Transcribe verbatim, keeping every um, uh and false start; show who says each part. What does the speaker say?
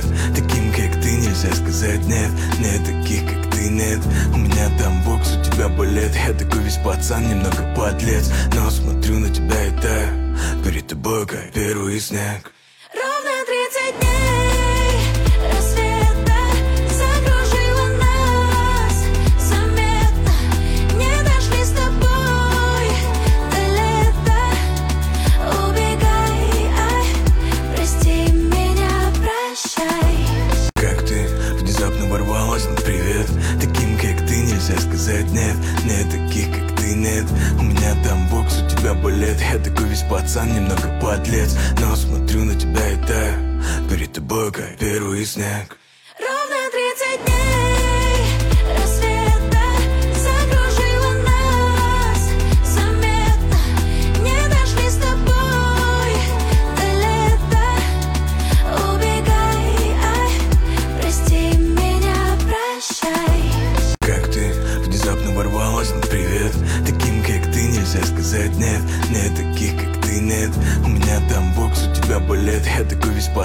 Speaker 1: привет. Таким, как ты, нельзя сказать нет. Нет таких, как ты, нет. У меня там бокс, у тебя балет. Я такой весь пацан, немного подлец, но смотрю на тебя и таю перед тобой, как первый снег.
Speaker 2: Ровно тридцать дней рассвета закружило нас заметно. Не дошли с тобой до лета. Убегай, ай, прости меня, прощай.
Speaker 1: Как ты внезапно ворвалась на привет. Таким, как ты, нельзя сказать нет. Нет таких, как ты, нет. У меня там бокс, у тебя балет. Я такой весь пацан, немного подлец, но смотрю на тебя и таю перед тобой, как первый снег.
Speaker 2: Ровно тридцать дней рассвета закружило нас заметно. Не дошли с тобой до лета. Убегай, ай, прости меня, прощай.
Speaker 1: Как ты внезапно ворвалась на привет. Таким, как ты, нельзя сказать нет. Нет таких, как ты, нет. У меня там бокс, у тебя балет. Я такой весь пацан.